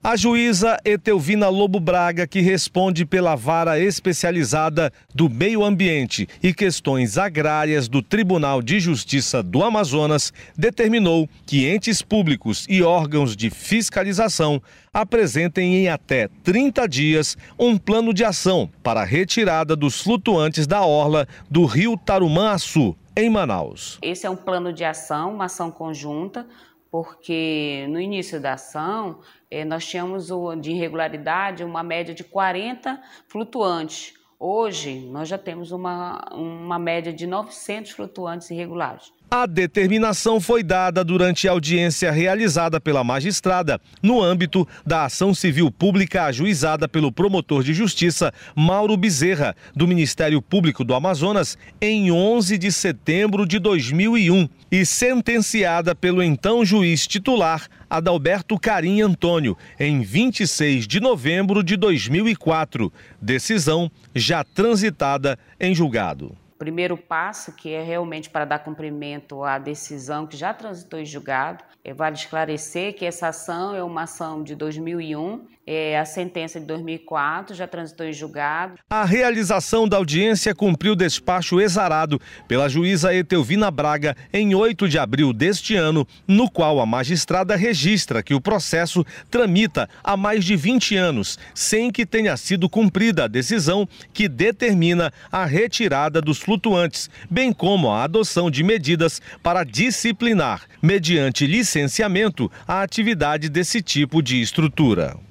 A juíza Etelvina Lobo Braga, que responde pela Vara Especializada do Meio Ambiente e Questões Agrárias do Tribunal de Justiça do Amazonas, determinou que entes públicos e órgãos de fiscalização apresentem em até 30 dias um plano de ação para a retirada dos flutuantes da orla do rio Tarumã-Açu, em Manaus. Esse é um plano de ação, uma ação conjunta, porque no início da ação nós tínhamos de irregularidade uma média de 40 flutuantes. Hoje nós já temos uma média de 900 flutuantes irregulares. A determinação foi dada durante a audiência realizada pela magistrada no âmbito da ação civil pública ajuizada pelo promotor de justiça Mauro Bezerra, do Ministério Público do Amazonas, em 11 de setembro de 2001 e sentenciada pelo então juiz titular Adalberto Carim Antônio em 26 de novembro de 2004. Decisão já transitada em julgado. Primeiro passo, que é realmente para dar cumprimento à decisão que já transitou em julgado, vale esclarecer que essa ação é uma ação de 2001, a sentença de 2004 já transitou em julgado. A realização da audiência cumpriu despacho exarado pela juíza Etelvina Braga em 8 de abril deste ano, no qual a magistrada registra que o processo tramita há mais de 20 anos, sem que tenha sido cumprida a decisão que determina a retirada dos flutuantes, bem como a adoção de medidas para disciplinar, mediante licenciamento, a atividade desse tipo de estrutura.